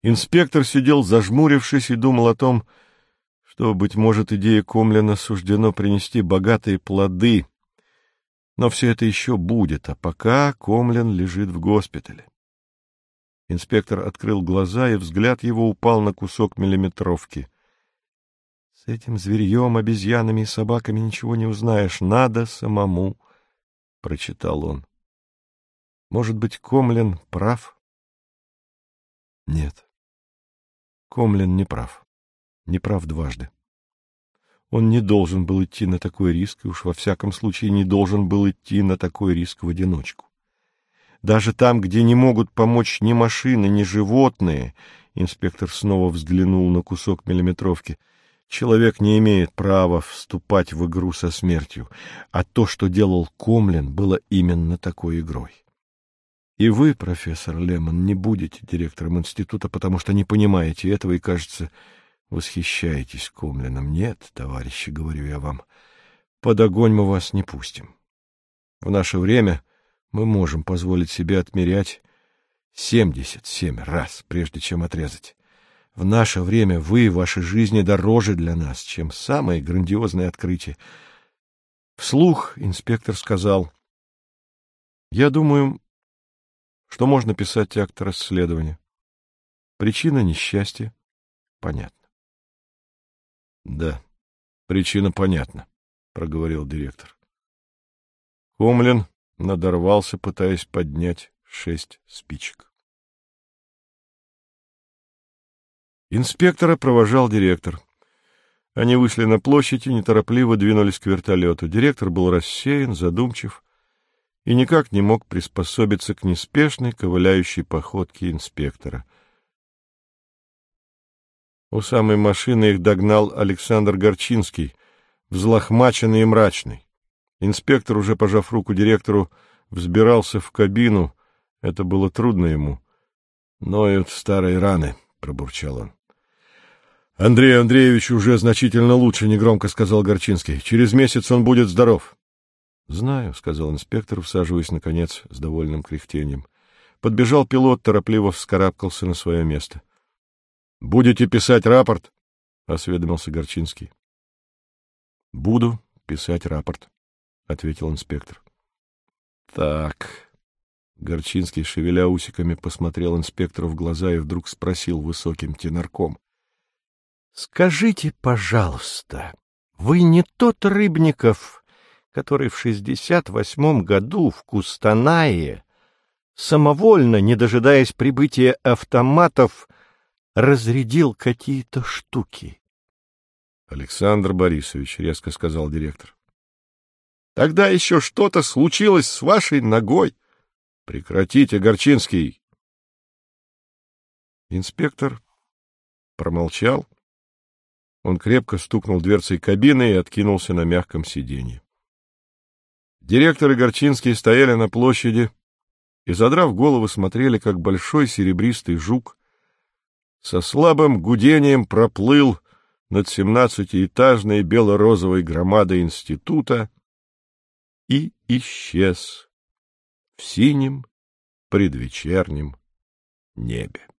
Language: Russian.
Инспектор сидел зажмурившись и думал о том, что, быть может, идее Комлина суждено принести богатые плоды, но все это еще будет, а пока Комлин лежит в госпитале. Инспектор открыл глаза, и взгляд его упал на кусок миллиметровки. — С этим зверьем, обезьянами и собаками ничего не узнаешь, надо самому, — прочитал он. Может быть, Комлин прав? Нет. Комлин не прав. Не прав дважды. Он не должен был идти на такой риск, и уж во всяком случае не должен был идти на такой риск в одиночку. Даже там, где не могут помочь ни машины, ни животные, инспектор снова взглянул на кусок миллиметровки, человек не имеет права вступать в игру со смертью, а то, что делал Комлин, было именно такой игрой. И вы, профессор Лемон, не будете директором института, потому что не понимаете этого и, кажется, восхищаетесь Комлином. Нет, товарищи, говорю я вам, под огонь мы вас не пустим. В наше время мы можем позволить себе отмерять 77 раз, прежде чем отрезать. В наше время вы, ваши жизни дороже для нас, чем самые грандиозные открытия. Вслух инспектор сказал: я думаю, что можно писать акт расследования. Причина несчастья понятна. — Да, причина понятна, — проговорил директор. Комлин надорвался, пытаясь поднять 6 спичек. Инспектора провожал директор. Они вышли на площадь и неторопливо двинулись к вертолету. Директор был рассеян, задумчив и никак не мог приспособиться к неспешной, ковыляющей походке инспектора. У самой машины их догнал Александр Горчинский, взлохмаченный и мрачный. Инспектор, уже пожав руку директору, взбирался в кабину. Это было трудно ему. «Ноют старые раны», — пробурчал он. — Андрею Андреевичу уже значительно лучше, — негромко сказал Горчинский. — Через месяц он будет здоров. — Знаю, — сказал инспектор, всаживаясь, наконец, с довольным кряхтением. Подбежал пилот, торопливо вскарабкался на свое место. — Будете писать рапорт? — осведомился Горчинский. — Буду писать рапорт, — ответил инспектор. — Так... Горчинский, шевеля усиками, посмотрел инспектору в глаза и вдруг спросил высоким тенорком: — Скажите, пожалуйста, вы не тот Рыбников, который в 68-м году в Кустанае самовольно, не дожидаясь прибытия автоматов, разрядил какие-то штуки? — Александр Борисович, — резко сказал директор. — Тогда еще что-то случилось с вашей ногой. — Прекратите, Горчинский! Инспектор промолчал. Он крепко стукнул дверцей кабины и откинулся на мягком сиденье. Директор и Горчинский стояли на площади и, задрав головы, смотрели, как большой серебристый жук со слабым гудением проплыл над 17-этажной бело-розовой громадой института и исчез в синем предвечернем небе.